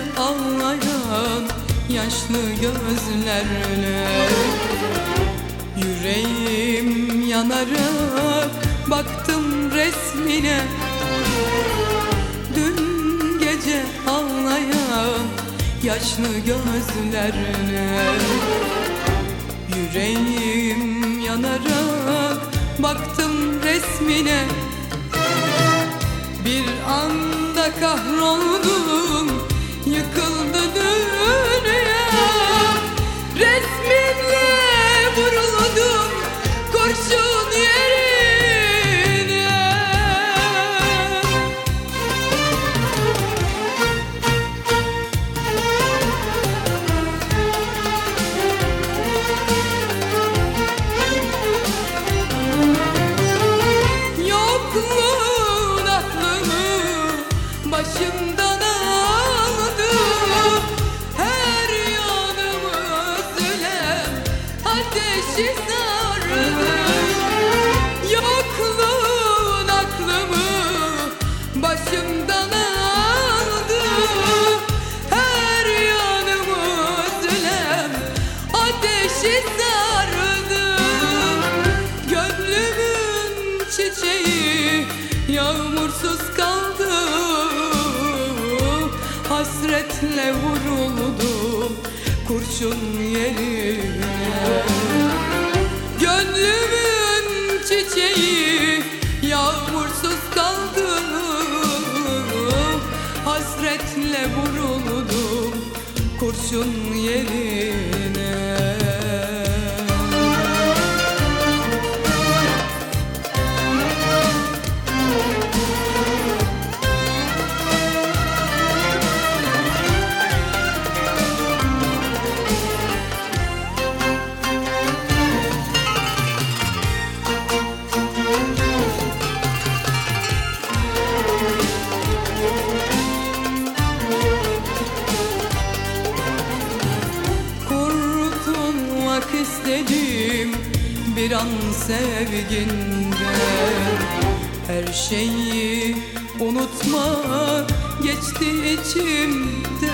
ağlayan yaşlı gözlerle. Yüreğim yanarak baktım resmine, dün gece ağlayan yaşlı gözlerle. Yüreğim yanarak baktım resmine, bir anda kahroldum, yıkıldı dünya. Resminle vuruldum kurşun yerine. Yokluğun aklımı başımdan aldı, her yanımı özlem ateşi sardı. Yokluğun aklımı başımdan aldı, her yanımı özlem ateşi sardı. Gönlümün çiçeği yağmursuz kaldı, hasretle vuruldum kurşun yerine. Gönlümün çiçeği yağmursuz kaldı, hasretle vuruldum kurşun yerine. Kurtulmak istedim bir an sevginden, her şeyi unutmak geçti içimden.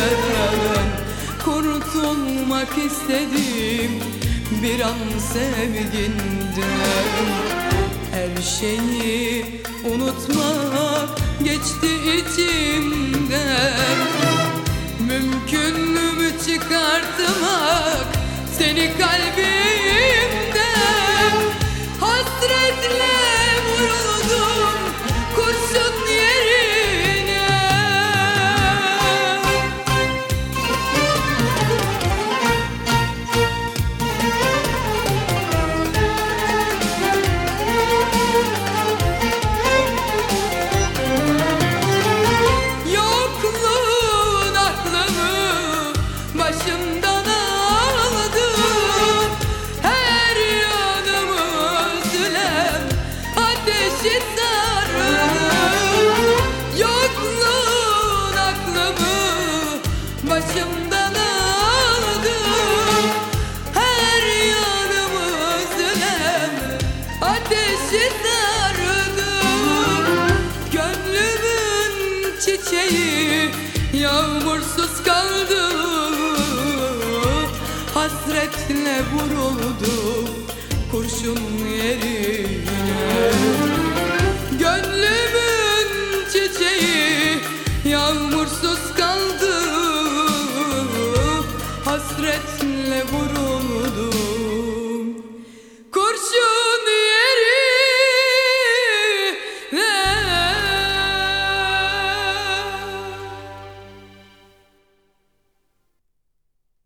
Kurtulmak istedim bir an sevginden, her şeyi unutmak geçti içimden. Mümkün mü çıkartmak seni kalbimden? Hasretle vuruldum kurşun yerine. Yokluğun aklımı başımdan aldı, her yanımı özlem ateşi sardı. Yokluğun aklımı başımdan aldı, her yanımı özlem ateşi sardı. Gönlümün çiçeği yağmursuz kaldı, hasretle vuruldum kurşun yerine.